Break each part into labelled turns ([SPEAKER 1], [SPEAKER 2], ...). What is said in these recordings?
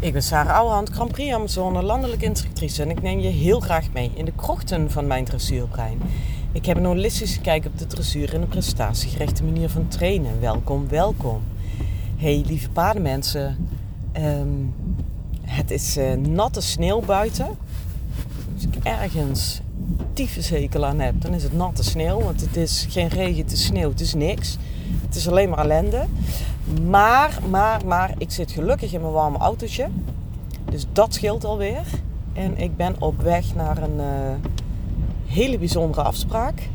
[SPEAKER 1] Ik ben Sarah Ouwehand, Grand Prix Amazone, landelijke instructrice en ik neem je heel graag mee in de krochten van mijn dressuurbrein. Ik heb een holistische kijk op de dressuur en een prestatiegerichte manier van trainen. Welkom, welkom. Hey lieve paardenmensen, het is natte sneeuw buiten. Als ik ergens tyfushekel aan heb, dan is het natte sneeuw. Want het is geen regen, het is sneeuw, het is niks. Het is alleen maar ellende. Maar, ik zit gelukkig in mijn warme autootje. Dus dat scheelt alweer. En ik ben op weg naar een hele bijzondere afspraak.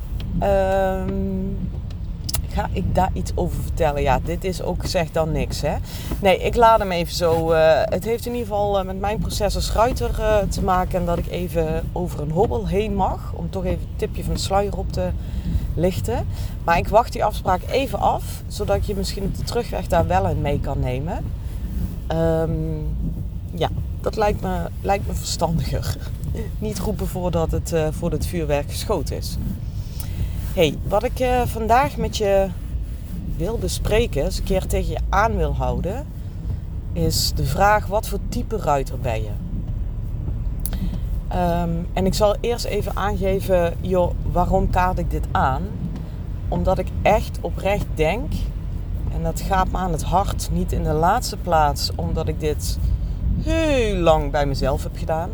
[SPEAKER 1] Ga ik daar iets over vertellen? Ja, dit is ook gezegd dan niks, hè? Nee, ik laat hem even zo. Het heeft in ieder geval met mijn proces als ruiter te maken. En dat ik even over een hobbel heen mag. Om toch even het tipje van de sluier op te lichten. Maar ik wacht die afspraak even af. Zodat ik je misschien op de terugweg daar wel in mee kan nemen. Ja, dat lijkt me verstandiger. Niet roepen voordat het vuurwerk geschoten is. Hey, wat ik vandaag met je wil bespreken, eens een keer tegen je aan wil houden, is de vraag: wat voor type ruiter ben je? En ik zal eerst even aangeven, waarom kaart ik dit aan? Omdat ik echt oprecht denk, en dat gaat me aan het hart, niet in de laatste plaats, omdat ik dit heel lang bij mezelf heb gedaan.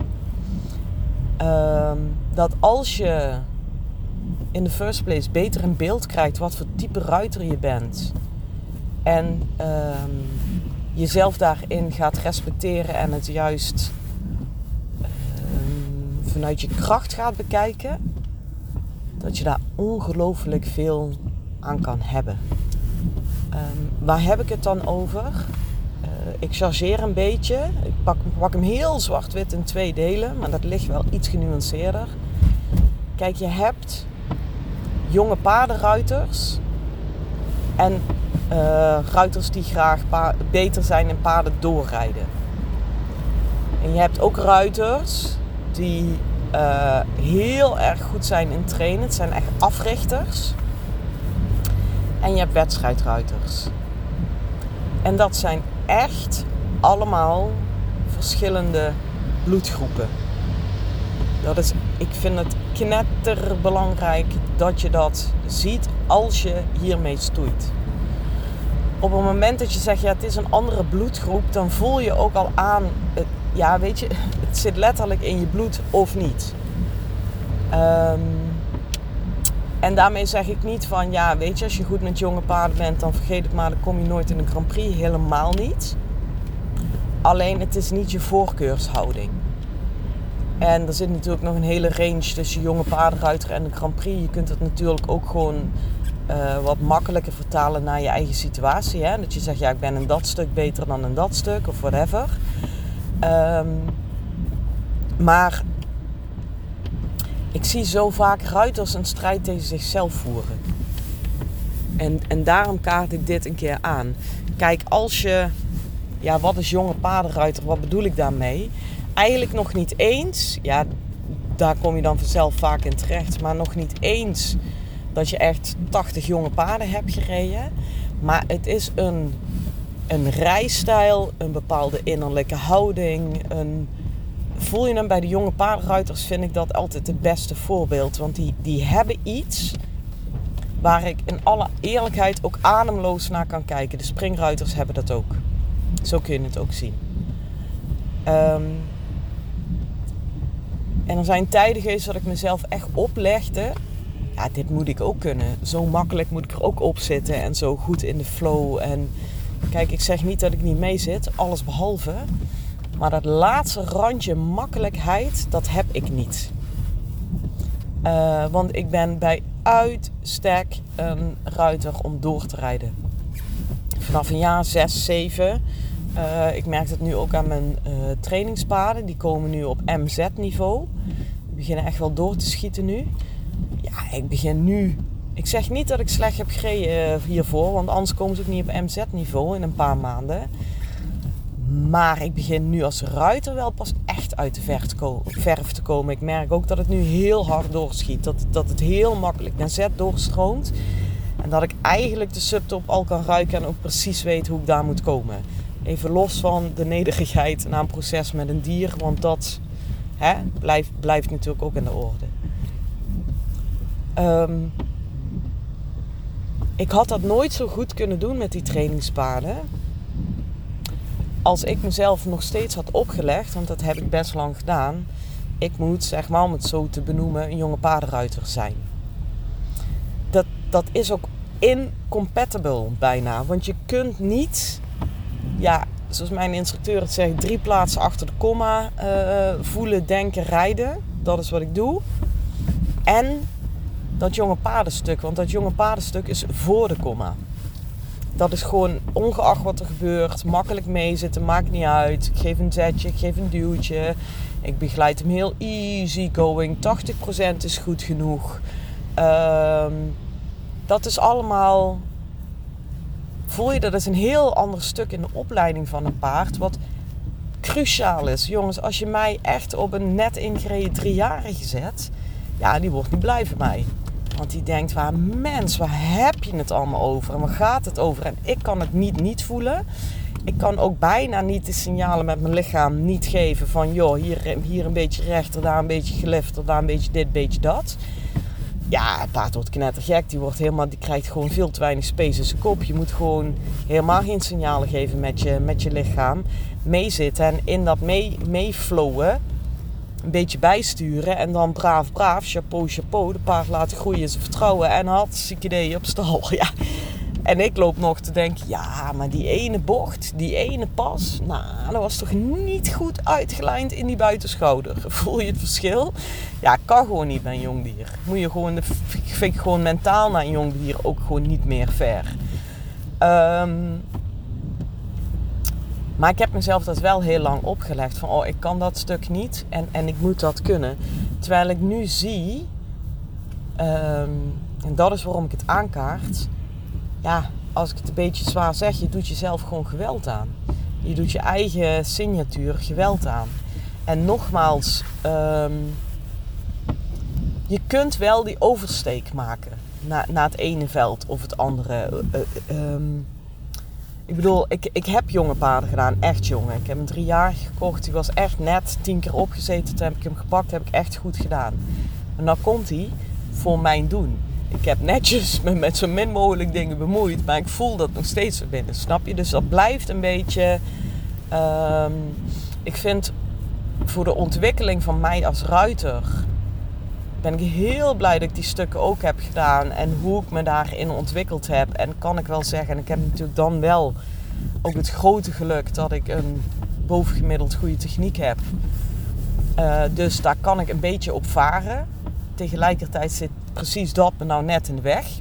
[SPEAKER 1] Dat als je in the first place beter in beeld krijgt wat voor type ruiter je bent. En jezelf daarin gaat respecteren en het juist vanuit je kracht gaat bekijken. Dat je daar ongelooflijk veel aan kan hebben. Waar heb ik het dan over? Ik chargeer een beetje. Ik pak hem heel zwart-wit in 2 delen. Maar dat ligt wel iets genuanceerder. Kijk, je hebt jonge paardenruiters en ruiters die graag beter zijn in paarden doorrijden. En je hebt ook ruiters die heel erg goed zijn in trainen. Het zijn echt africhters. En je hebt wedstrijdruiters. En dat zijn echt allemaal verschillende bloedgroepen. Ik vind het knetterbelangrijk dat je dat ziet als je hiermee stoeit. Op het moment dat je zegt, ja, het is een andere bloedgroep, dan voel je ook al aan, het zit letterlijk in je bloed of niet. En daarmee zeg ik niet van, ja, weet je, als je goed met jonge paarden bent, dan vergeet het maar, dan kom je nooit in een Grand Prix. Helemaal niet. Alleen, het is niet je voorkeurshouding. En er zit natuurlijk nog een hele range tussen jonge paardenruiter en de Grand Prix. Je kunt het natuurlijk ook gewoon wat makkelijker vertalen naar je eigen situatie. Hè? Dat je zegt, ja, ik ben in dat stuk beter dan in dat stuk of whatever. Maar ik zie zo vaak ruiters een strijd tegen zichzelf voeren. En daarom kaart ik dit een keer aan. Kijk, als je... Ja, wat is jonge paardenruiter? Wat bedoel ik daarmee? Eigenlijk nog niet eens, ja, daar kom je dan vanzelf vaak in terecht, maar nog niet eens dat je echt 80 jonge paarden hebt gereden. Maar het is een rijstijl, een bepaalde innerlijke houding. Voel je hem bij de jonge paardenruiters, vind ik dat altijd het beste voorbeeld. Want die hebben iets waar ik in alle eerlijkheid ook ademloos naar kan kijken. De springruiters hebben dat ook. Zo kun je het ook zien. En er zijn tijden geweest dat ik mezelf echt oplegde. Ja, dit moet ik ook kunnen. Zo makkelijk moet ik er ook op zitten. En zo goed in de flow. En kijk, ik zeg niet dat ik niet mee zit. Alles behalve. Maar dat laatste randje makkelijkheid, dat heb ik niet. Want ik ben bij uitstek een ruiter om door te rijden. Vanaf een jaar 6, 7... ik merk het nu ook aan mijn trainingspaarden. Die komen nu op MZ-niveau. Die beginnen echt wel door te schieten nu. Ja, ik begin nu... Ik zeg niet dat ik slecht heb gereden hiervoor. Want anders komen ze ook niet op MZ-niveau in een paar maanden. Maar ik begin nu als ruiter wel pas echt uit de verf te komen. Ik merk ook dat het nu heel hard doorschiet. Dat het heel makkelijk naar Z doorstroomt. En dat ik eigenlijk de subtop al kan ruiken en ook precies weet hoe ik daar moet komen. Even los van de nederigheid na een proces met een dier. Want dat blijft natuurlijk ook in de orde. Ik had dat nooit zo goed kunnen doen met die trainingspaden. Als ik mezelf nog steeds had opgelegd. Want dat heb ik best lang gedaan. Ik moet, zeg maar om het zo te benoemen, een jonge paardenruiter zijn. Dat is ook incompatible bijna. Want je kunt niet, zoals mijn instructeur het zegt, 3 plaatsen achter de komma voelen, denken, rijden. Dat is wat ik doe. En dat jonge paardenstuk. Want dat jonge paardenstuk is voor de komma. Dat is gewoon, ongeacht wat er gebeurt, makkelijk meezitten, maakt niet uit. Ik geef een zetje, ik geef een duwtje. Ik begeleid hem heel easy going. 80% is goed genoeg. Dat is allemaal, voel je, dat is een heel ander stuk in de opleiding van een paard. Wat cruciaal is. Jongens, als je mij echt op een net ingereden 3-jarige zet, die wordt niet blij van mij. Want die denkt, waar heb je het allemaal over? En waar gaat het over? En ik kan het niet voelen. Ik kan ook bijna niet de signalen met mijn lichaam niet geven van, joh, hier een beetje rechter, daar een beetje gelifter, daar een beetje dit, beetje dat. Ja, het paard wordt knettergek. Die krijgt gewoon veel te weinig space in zijn kop. Je moet gewoon helemaal geen signalen geven met je lichaam. Meezitten en in dat meeflowen een beetje bijsturen. En dan braaf, chapeau. De paard laten groeien in zijn vertrouwen. En hartstikke idee op stal. Ja. En ik loop nog te denken, maar die ene bocht, die ene pas, dat was toch niet goed uitgelijnd in die buitenschouder. Voel je het verschil? Ja, kan gewoon niet bij een jong dier. Vind ik gewoon mentaal naar een jong dier ook gewoon niet meer fair. Maar ik heb mezelf dat wel heel lang opgelegd. Van, ik kan dat stuk niet en ik moet dat kunnen. Terwijl ik nu zie, en dat is waarom ik het aankaart. Ja, als ik het een beetje zwaar zeg, je doet jezelf gewoon geweld aan. Je doet je eigen signatuur geweld aan. En nogmaals, je kunt wel die oversteek maken naar het ene veld of het andere. Ik bedoel, ik heb jonge paarden gedaan, echt jonge. Ik heb een 3-jarige gekocht, die was echt net 10 keer opgezeten. Toen heb ik hem gepakt, heb ik echt goed gedaan. En dan komt hij voor mijn doen. Ik heb netjes me met zo min mogelijk dingen bemoeid, maar ik voel dat nog steeds weer binnen, snap je? Dus dat blijft een beetje, ik vind voor de ontwikkeling van mij als ruiter, ben ik heel blij dat ik die stukken ook heb gedaan en hoe ik me daarin ontwikkeld heb. En kan ik wel zeggen, en ik heb natuurlijk dan wel ook het grote geluk dat ik een bovengemiddeld goede techniek heb. Dus daar kan ik een beetje op varen. Tegelijkertijd zit precies dat me nou net in de weg.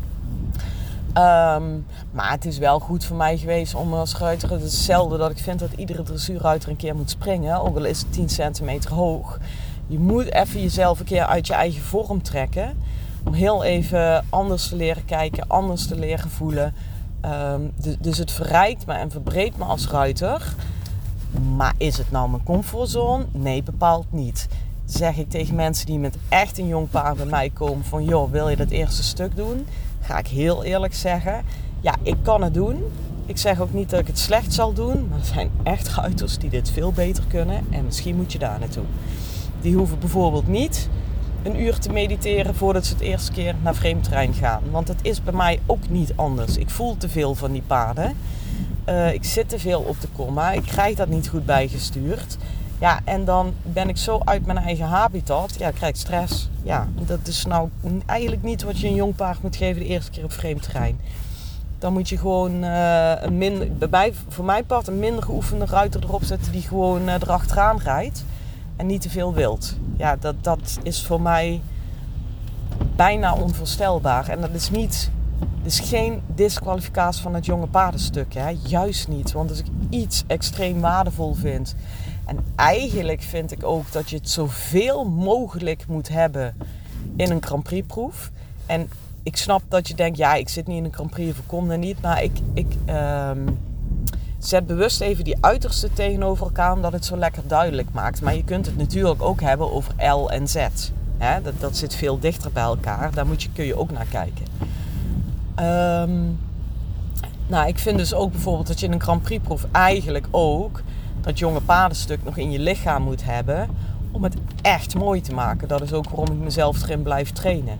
[SPEAKER 1] Maar het is wel goed voor mij geweest om als ruiter, het is hetzelfde dat ik vind dat iedere dressuurruiter een keer moet springen, ook al is het 10 centimeter hoog. Je moet even jezelf een keer uit je eigen vorm trekken. Om heel even anders te leren kijken, anders te leren voelen. Dus het verrijkt me en verbreedt me als ruiter. Maar is het nou mijn comfortzone? Nee, bepaald niet. Zeg ik tegen mensen die met echt een jong paard bij mij komen van, joh, wil je dat eerste stuk doen? Ga ik heel eerlijk zeggen, ja, ik kan het doen. Ik zeg ook niet dat ik het slecht zal doen. Maar er zijn echt ruiters die dit veel beter kunnen. En misschien moet je daar naartoe. Die hoeven bijvoorbeeld niet een uur te mediteren voordat ze het eerste keer naar vreemd terrein gaan. Want het is bij mij ook niet anders. Ik voel te veel van die paarden. Ik zit te veel op de komma. Ik krijg dat niet goed bijgestuurd. Ja, en dan ben ik zo uit mijn eigen habitat. Ja, ik krijg stress. Ja, dat is nou eigenlijk niet wat je een jong paard moet geven de eerste keer op vreemd terrein. Dan moet je gewoon voor mijn part een minder geoefende ruiter erop zetten die gewoon erachteraan rijdt. En niet te veel wild. Ja, dat is voor mij bijna onvoorstelbaar. En dat is geen disqualificatie van het jonge paardenstuk. Hè? Juist niet. Want als ik iets extreem waardevol vind. En eigenlijk vind ik ook dat je het zoveel mogelijk moet hebben in een Grand Prix proef. En ik snap dat je denkt, ja, ik zit niet in een Grand Prix of ik kom er niet. Maar ik zet bewust even die uitersten tegenover elkaar, omdat het zo lekker duidelijk maakt. Maar je kunt het natuurlijk ook hebben over L en Z. Hè? Dat zit veel dichter bij elkaar. Daar kun je ook naar kijken. Nou, ik vind dus ook bijvoorbeeld dat je in een Grand Prix proef eigenlijk ook dat jonge paardenstuk nog in je lichaam moet hebben om het echt mooi te maken. Dat is ook waarom ik mezelf erin blijf trainen.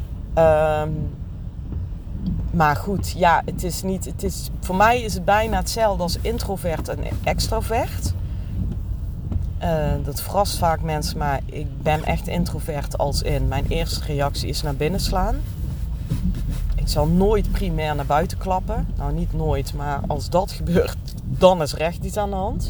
[SPEAKER 1] Maar goed, ja, voor mij is het bijna hetzelfde als introvert en extrovert. Dat verrast vaak mensen, maar ik ben echt introvert als in. Mijn eerste reactie is naar binnen slaan. Ik zal nooit primair naar buiten klappen. Nou, niet nooit, maar als dat gebeurt, dan is er echt iets aan de hand.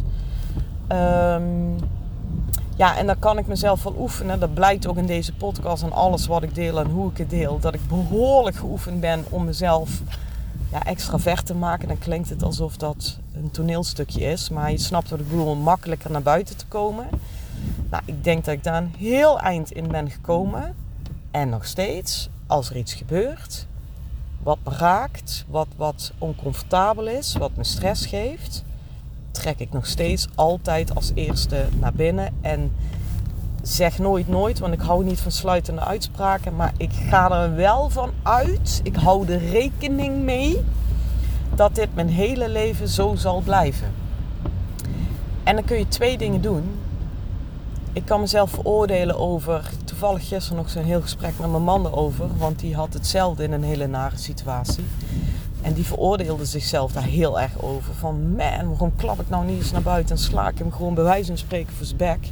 [SPEAKER 1] Ja, en dan kan ik mezelf wel oefenen. Dat blijkt ook in deze podcast en alles wat ik deel en hoe ik het deel. Dat ik behoorlijk geoefend ben om mezelf extravert te maken. Dan klinkt het alsof dat een toneelstukje is. Maar je snapt wat ik bedoel, om makkelijker naar buiten te komen. Nou, ik denk dat ik daar een heel eind in ben gekomen. En nog steeds, als er iets gebeurt, wat me raakt, wat oncomfortabel is, wat me stress geeft, trek ik nog steeds altijd als eerste naar binnen. En zeg nooit, want ik hou niet van sluitende uitspraken. Maar ik ga er wel van uit, ik hou er rekening mee dat dit mijn hele leven zo zal blijven. En dan kun je 2 dingen doen. Ik kan mezelf veroordelen over, toevallig gisteren nog zo'n heel gesprek met mijn man erover, want die had hetzelfde in een hele nare situatie. En die veroordeelde zichzelf daar heel erg over. Van man, waarom klap ik nou niet eens naar buiten en sla ik hem gewoon bij wijze van spreken voor zijn bek.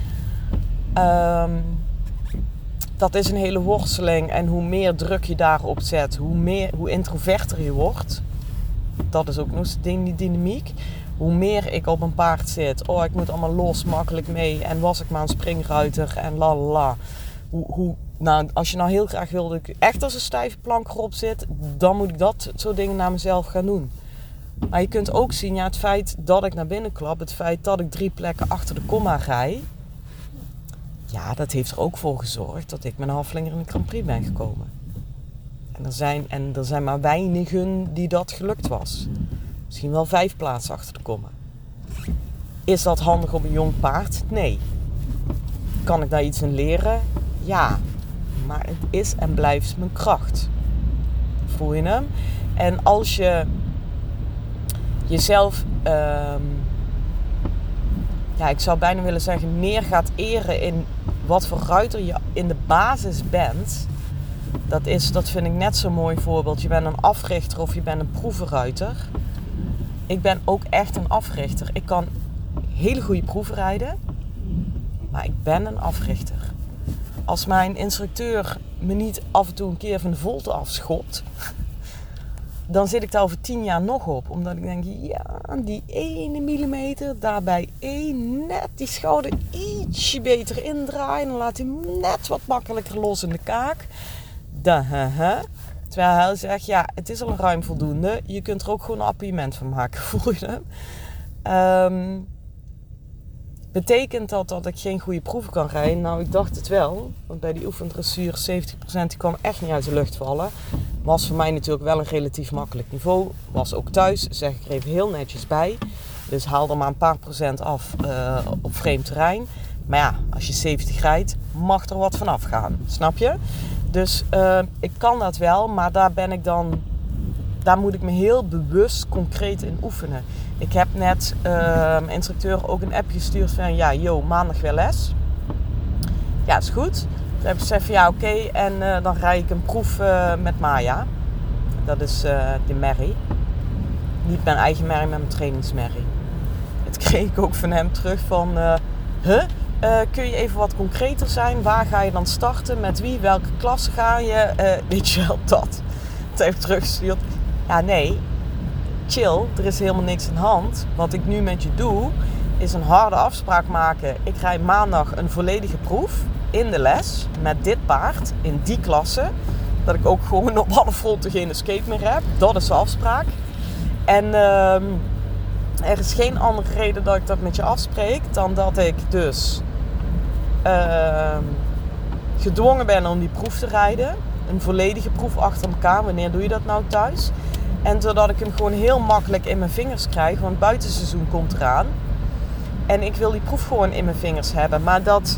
[SPEAKER 1] Dat is een hele worsteling. En hoe meer druk je daarop zet, hoe introverter je wordt. Dat is ook nog eens die dynamiek. Hoe meer ik op een paard zit. Oh, ik moet allemaal los, makkelijk mee. En was ik maar een springruiter en la la la. Nou, als je nou heel graag wil dat ik echt als een stijve plank erop zit, dan moet ik dat soort dingen naar mezelf gaan doen. Maar je kunt ook zien, ja, het feit dat ik naar binnen klap, het feit dat ik 3 plekken achter de komma rij, ja, dat heeft er ook voor gezorgd dat ik met een halfvinger in de Grand Prix ben gekomen. En er zijn maar weinigen die dat gelukt was. Misschien wel 5 plaatsen achter de komma. Is dat handig op een jong paard? Nee. Kan ik daar iets in leren? Ja. Maar het is en blijft mijn kracht. Voel je hem? En als je jezelf, ik zou bijna willen zeggen, meer gaat eren in wat voor ruiter je in de basis bent. Dat vind ik net zo'n mooi voorbeeld. Je bent een africhter of je bent een proevenruiter. Ik ben ook echt een africhter. Ik kan hele goede proeven rijden, maar ik ben een africhter. Als mijn instructeur me niet af en toe een keer van de volte afschopt, dan zit ik daar over 10 jaar nog op. Omdat ik denk, ja, die 1 millimeter, daarbij net die schouder ietsje beter indraaien. Dan laat hij hem net wat makkelijker los in de kaak. Terwijl hij zegt, ja, het is al een ruim voldoende. Je kunt er ook gewoon een appartement van maken, voel je hem? Betekent dat ik geen goede proeven kan rijden? Nou, ik dacht het wel. Want bij die oefendressuur 70% die kwam echt niet uit de lucht vallen. Was voor mij natuurlijk wel een relatief makkelijk niveau. Was ook thuis, zeg ik er even heel netjes bij. Dus haal er maar een paar procent af op vreemd terrein. Maar ja, als je 70 rijdt, mag er wat vanaf gaan. Snap je? Dus ik kan dat wel, maar daar moet ik me heel bewust concreet in oefenen. Ik heb net mijn instructeur ook een appje gestuurd van maandag weer les. Ja, is goed. Toen heb ik gezegd van oké, en dan rijd ik een proef met Maya. Dat is de merrie. Niet mijn eigen merrie, maar mijn trainingsmerrie. Het kreeg ik ook van hem terug van, kun je even wat concreter zijn? Waar ga je dan starten? Met wie? Welke klasse ga je? Weet je wel, dat. Toen heb ik teruggestuurd. Ja, nee. Chill, er is helemaal niks aan de hand. Wat ik nu met je doe, is een harde afspraak maken. Ik rij maandag een volledige proef in de les met dit paard in die klasse. Dat ik ook gewoon op alle fronten geen escape meer heb. Dat is de afspraak. En er is geen andere reden dat ik dat met je afspreek dan dat ik dus gedwongen ben om die proef te rijden. Een volledige proef achter elkaar. Wanneer doe je dat nou thuis? En doordat ik hem gewoon heel makkelijk in mijn vingers krijg. Want het buitenseizoen komt eraan. En ik wil die proef gewoon in mijn vingers hebben. Maar dat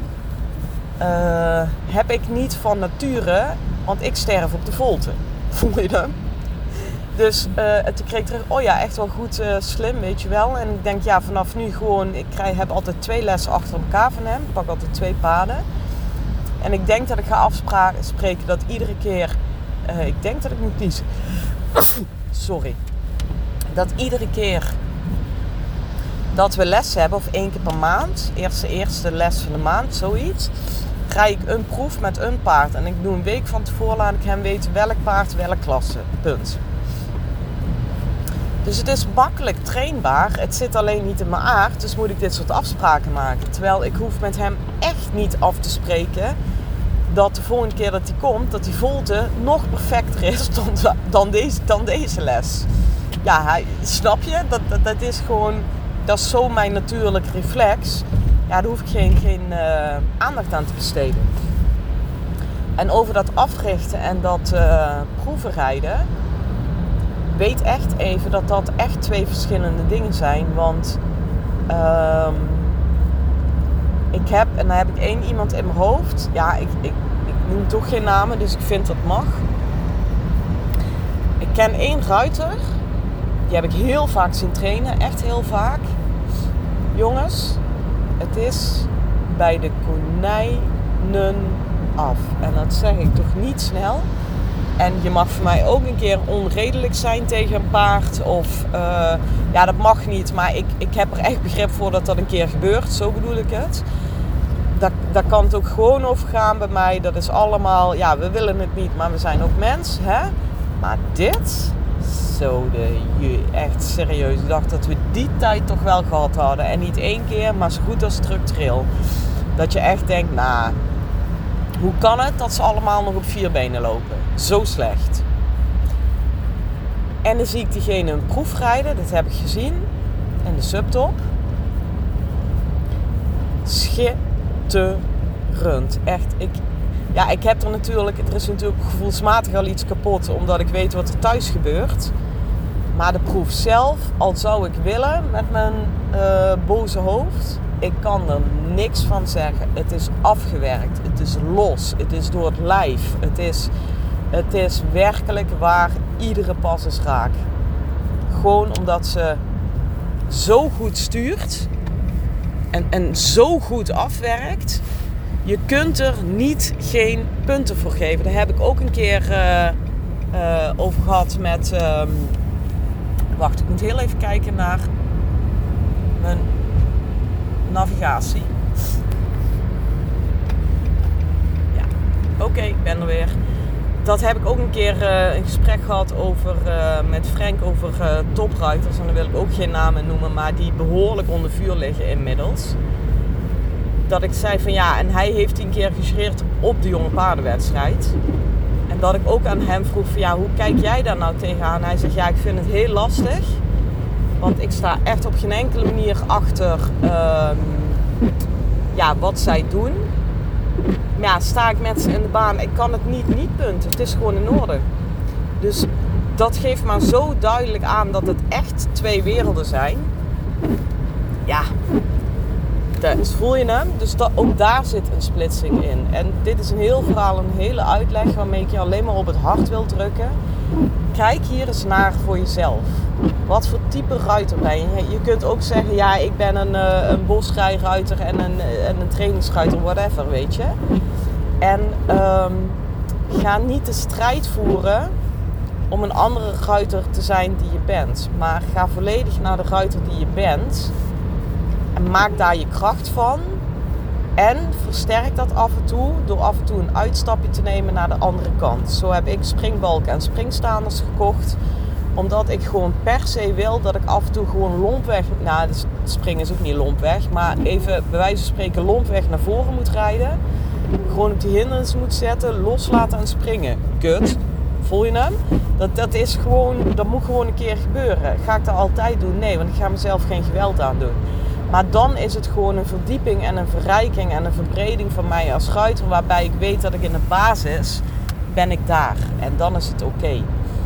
[SPEAKER 1] heb ik niet van nature. Want ik sterf op de volte. Voel je hem? Dus toen kreeg ik terug, oh ja, echt wel goed, slim, weet je wel. En ik denk, ja, vanaf nu gewoon, heb altijd 2 lessen achter elkaar van hem. Ik pak altijd 2 paden. En ik denk dat ik ga afspreken dat iedere keer, ik denk dat ik moet kiezen. Sorry. Dat iedere keer dat we les hebben, of 1 keer per maand, eerste les van de maand, zoiets, krijg ik een proef met een paard. En ik doe een week van tevoren, laat ik hem weten welk paard, welke klasse. Punt. Dus het is makkelijk trainbaar. Het zit alleen niet in mijn aard. Dus moet ik dit soort afspraken maken. Terwijl ik hoef met hem echt niet af te spreken dat de volgende keer dat hij komt, dat die volte nog perfecter is dan deze les. Ja, snap je? Dat is gewoon, dat is zo mijn natuurlijke reflex. Ja, daar hoef ik geen aandacht aan te besteden. En over dat africhten en dat proevenrijden, weet echt even dat echt 2 verschillende dingen zijn. Want ik heb, en dan heb ik 1 iemand in mijn hoofd. Ja, ik noem toch geen namen, dus ik vind dat mag. Ik ken 1 ruiter. Die heb ik heel vaak zien trainen. Echt heel vaak. Jongens, het is bij de konijnen af. En dat zeg ik toch niet snel. En je mag voor mij ook een keer onredelijk zijn tegen een paard. Of, ja, dat mag niet. Maar ik heb er echt begrip voor dat dat een keer gebeurt. Zo bedoel ik het. Daar kan het ook gewoon over gaan bij mij. Dat is allemaal, ja, we willen het niet, maar we zijn ook mens, hè. Maar dit, echt serieus. Ik dacht dat we die tijd toch wel gehad hadden. En niet 1 keer, maar zo goed als structureel. Dat je echt denkt, nou, hoe kan het dat ze allemaal nog op 4 benen lopen? Zo slecht. En dan zie ik diegene een proef rijden. Dat heb ik gezien. En de subtop. Schitterend. Echt. Ik heb er is natuurlijk gevoelsmatig al iets kapot. Omdat ik weet wat er thuis gebeurt. Maar de proef zelf, al zou ik willen met mijn boze hoofd. Ik kan er niks van zeggen. Het is afgewerkt. Het is los. Het is door het lijf. Het is werkelijk waar. Iedere pas is raak. Gewoon omdat ze zo goed stuurt. En zo goed afwerkt. Je kunt er geen punten voor geven. Daar heb ik ook een keer over gehad met... wacht, ik moet heel even kijken naar mijn navigatie. Ja, oké, ik ben er weer. Dat heb ik ook een keer een gesprek gehad met Frank over topruiters. En daar wil ik ook geen namen noemen, maar die behoorlijk onder vuur liggen inmiddels. Dat ik zei van ja, en hij heeft 10 keer gejureerd op de jonge paardenwedstrijd. En dat ik ook aan hem vroeg van ja, hoe kijk jij daar nou tegenaan? Hij zegt ja, ik vind het heel lastig. Want ik sta echt op geen enkele manier achter wat zij doen. Maar ja, sta ik met ze in de baan, ik kan het niet punten. Het is gewoon in orde. Dus dat geeft maar zo duidelijk aan dat het echt 2 werelden zijn. Ja, dus voel je hem? Dus ook daar zit een splitsing in. En dit is een heel verhaal, een hele uitleg waarmee ik je alleen maar op het hart wil drukken. Kijk hier eens naar voor jezelf. Wat voor type ruiter ben je? Je kunt ook zeggen, ja, ik ben een bosrijruiter en een trainingsruiter, whatever, weet je. En ga niet de strijd voeren om een andere ruiter te zijn die je bent. Maar ga volledig naar de ruiter die je bent. En maak daar je kracht van. En versterk dat af en toe door af en toe een uitstapje te nemen naar de andere kant. Zo heb ik springbalken en springstaanders gekocht. Omdat ik gewoon per se wil dat ik af en toe gewoon lompweg... Nou, het springen is ook niet lompweg. Maar even bij wijze van spreken lompweg naar voren moet rijden. Gewoon op die hindernis moet zetten, loslaten en springen. Kut. Voel je hem? Dat moet gewoon een keer gebeuren. Ga ik dat altijd doen? Nee, want ik ga mezelf geen geweld aan doen. Maar dan is het gewoon een verdieping en een verrijking en een verbreding van mij als ruiter. Waarbij ik weet dat ik in de basis ben ik daar. En dan is het oké.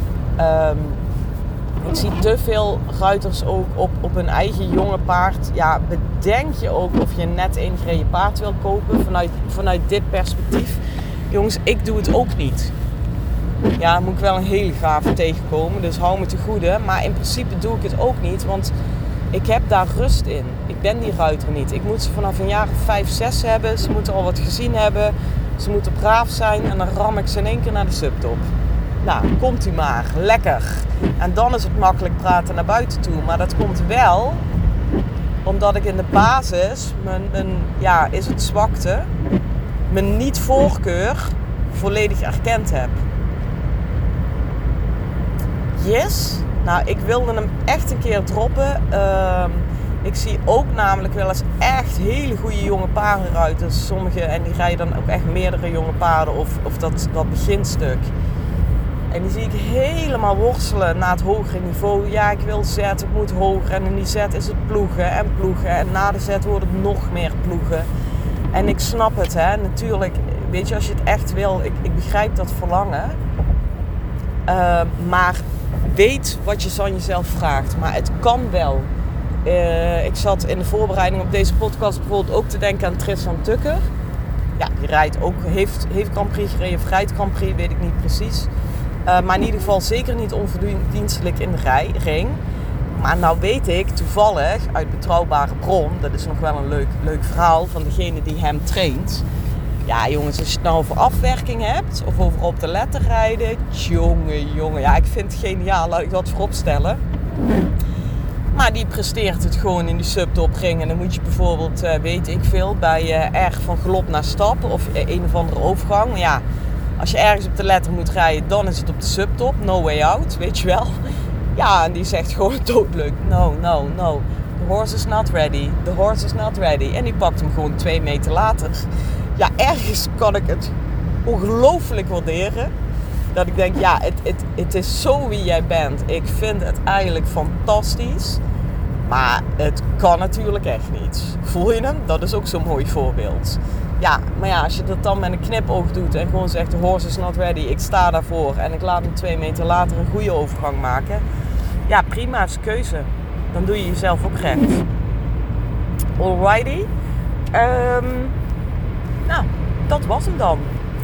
[SPEAKER 1] Ik zie te veel ruiters ook op hun eigen jonge paard. Ja, bedenk je ook of je net ingereden paard wil kopen vanuit dit perspectief. Jongens, ik doe het ook niet. Ja, moet ik wel een hele gave tegenkomen. Dus hou me te goede. Maar in principe doe ik het ook niet. Want ik heb daar rust in. Ik ben die ruiter niet. Ik moet ze vanaf een jaar of 5, 6 hebben. Ze moeten al wat gezien hebben. Ze moeten braaf zijn. En dan ram ik ze in één keer naar de subtop. Nou, komt u maar. Lekker. En dan is het makkelijk praten naar buiten toe. Maar dat komt wel omdat ik in de basis is het zwakte, mijn niet-voorkeur volledig erkend heb. Yes. Nou, ik wilde hem echt een keer droppen. Ik zie ook namelijk wel eens echt hele goede jonge paardenruiters. Sommige, en die rijden dan ook echt meerdere jonge paarden of dat beginstuk. En die zie ik helemaal worstelen naar het hogere niveau. Ja, ik wil zet, ik moet hoger. En in die zet is het ploegen en ploegen. En na de zet wordt het nog meer ploegen. En ik snap het, hè. Natuurlijk, weet je, als je het echt wil. Ik begrijp dat verlangen. Maar weet wat je van jezelf vraagt. Maar het kan wel. Ik zat in de voorbereiding op deze podcast bijvoorbeeld ook te denken aan Tristan Tucker. Ja, die rijdt ook, heeft Grand Prix gereden, of rijdt Grand Prix, weet ik niet precies. Maar in ieder geval zeker niet onverdienstelijk in de ring. Maar nou weet ik toevallig uit betrouwbare bron, dat is nog wel een leuk verhaal van degene die hem traint. Ja jongens, als je het nou over afwerking hebt of over op de letter rijden, jongen. Ja, ik vind het geniaal, laat ik dat voorop stellen. Maar die presteert het gewoon in die subtop ring. En dan moet je bijvoorbeeld, weet ik veel, bij R van galop naar stap of een of andere overgang. Ja, als je ergens op de letter moet rijden, dan is het op de subtop. No way out, weet je wel. Ja, en die zegt gewoon doodleuk. No. The horse is not ready. The horse is not ready. En die pakt hem gewoon 2 meter later. Ja, ergens kan ik het ongelooflijk waarderen. Dat ik denk, ja, het is zo wie jij bent. Ik vind het eigenlijk fantastisch. Maar het kan natuurlijk echt niet. Voel je hem? Dat is ook zo'n mooi voorbeeld. Ja, maar ja, als je dat dan met een knipoog doet en gewoon zegt, the horse is not ready, ik sta daarvoor en ik laat hem 2 meter later een goede overgang maken. Ja, prima, is keuze. Dan doe je jezelf ook recht. Alrighty. Nou, dat was hem dan.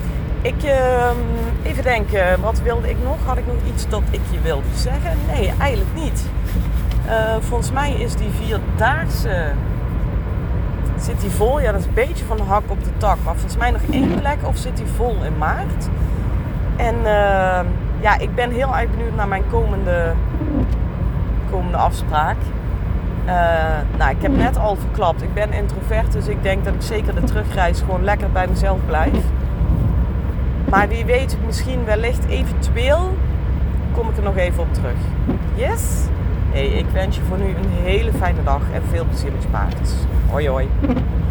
[SPEAKER 1] Even denken, wat wilde ik nog? Had ik nog iets dat ik je wilde zeggen? Nee, eigenlijk niet. Volgens mij is die 4-daagse... Zit die vol? Ja, dat is een beetje van de hak op de tak. Maar volgens mij nog 1 plek of zit die vol in maart? En ik ben heel erg benieuwd naar mijn komende afspraak. Ik heb net al verklapt. Ik ben introvert, dus ik denk dat ik zeker de terugreis gewoon lekker bij mezelf blijf. Maar wie weet, misschien wellicht eventueel kom ik er nog even op terug. Yes? Hey, ik wens je voor nu een hele fijne dag en veel plezier met je paard. Hoi hoi.